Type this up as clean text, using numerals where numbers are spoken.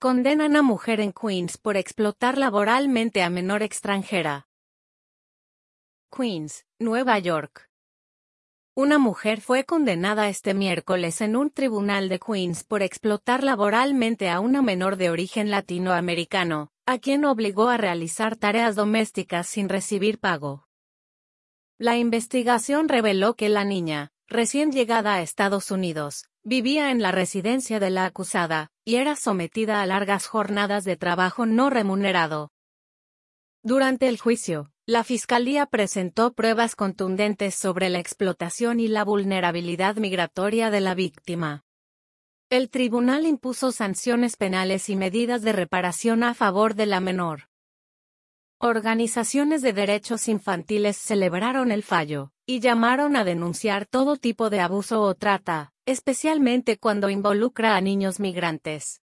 Condenan a mujer en Queens por explotar laboralmente a menor extranjera. Queens, Nueva York. Una mujer fue condenada este miércoles en un tribunal de Queens por explotar laboralmente a una menor de origen latinoamericano, a quien obligó a realizar tareas domésticas sin recibir pago. La investigación reveló que la niña, recién llegada a Estados Unidos, vivía en la residencia de la acusada, y era sometida a largas jornadas de trabajo no remunerado. Durante el juicio, la Fiscalía presentó pruebas contundentes sobre la explotación y la vulnerabilidad migratoria de la víctima. El tribunal impuso sanciones penales y medidas de reparación a favor de la menor. Organizaciones de derechos infantiles celebraron el fallo, y llamaron a denunciar todo tipo de abuso o trata, especialmente cuando involucra a niños migrantes.